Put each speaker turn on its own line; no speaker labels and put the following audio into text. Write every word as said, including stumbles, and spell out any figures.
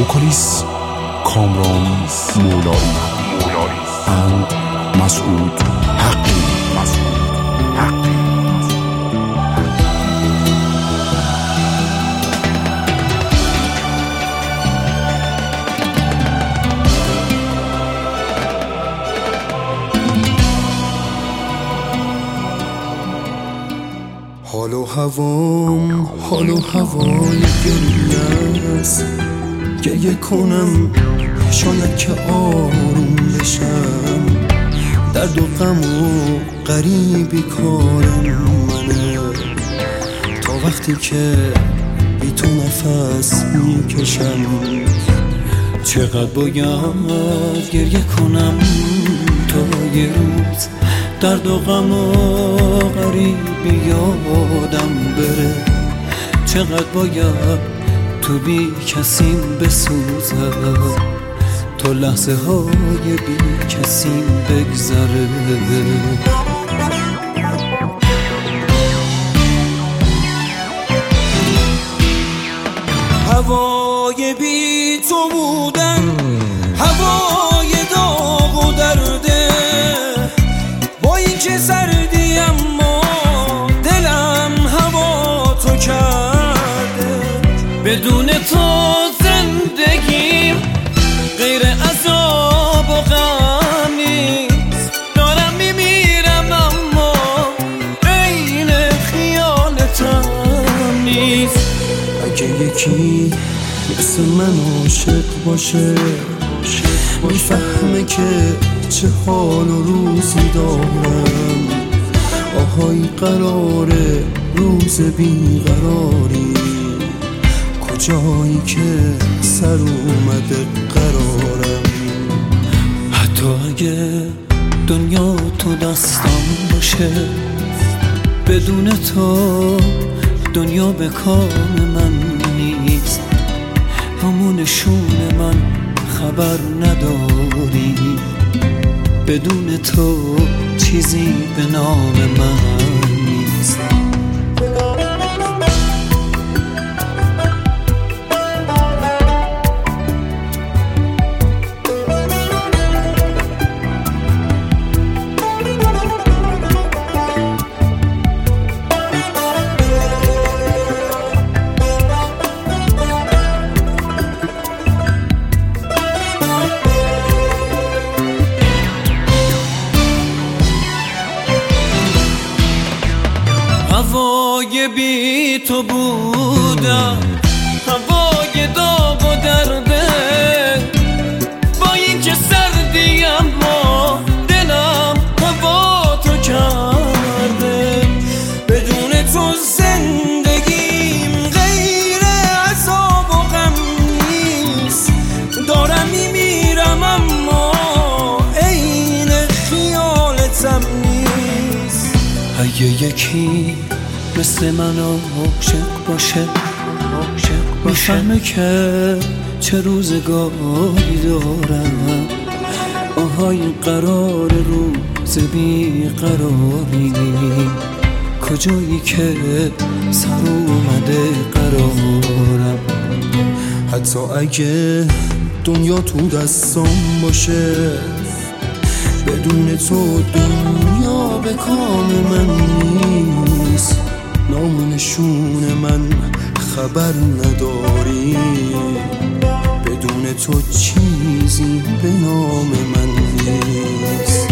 وکالیست کامران مولایی and مسعود حقی.
حال و هوام حال و هوای گریه است، گریه کنم شاید که آروم بشم. درد و غم و غریبی کارم منه، تا وقتی که بی تو نفس میکشم. چقدر باید گریه کنم تا یه روز درد و غم و غریبی یادم بره. چقدر باید تو بی کسیم بسوزم تا لحظه های بی کسیم بگذره. هوای بی تو بودن هوای داغ و درده، با این که سردی اما دلم هوا تو کرده. بدون تو زندگیم غیر عذاب و غم نیست. دارم میمیرم اما عین خیالتم نیست. اگه یکی مثل من عاشق باشه، میفهمه که چه حال و روزی دارم. آهای قراره روز بیقراری، کجایی که سر اومده قرارم. حتی اگه دنیا تو دستم باشه، بدون تو دنیا به کام من نیست. همون نشون من خبر نداری، بدون تو چیزی به نام من نیست. هوای بی تو بودم هوای داغ و درده، با این که سردی اما دلم هوا تو کرده. بدون تو زندگیم غیر عذاب و غم نیست. دارم میمیرم اما عین خیالتم نیست. اگه یکی مثل من عاشق باشه، میفهمه که چه روزگاری دارم. آهای قرار روز بیقراری، کجایی که سر اومده قرارم. حتی اگه دنیا تو دستم باشه، بدون تو دنیا به کام من نیست. نام و نشون من خبر نداری، بدون تو چیزی به نام من نیست.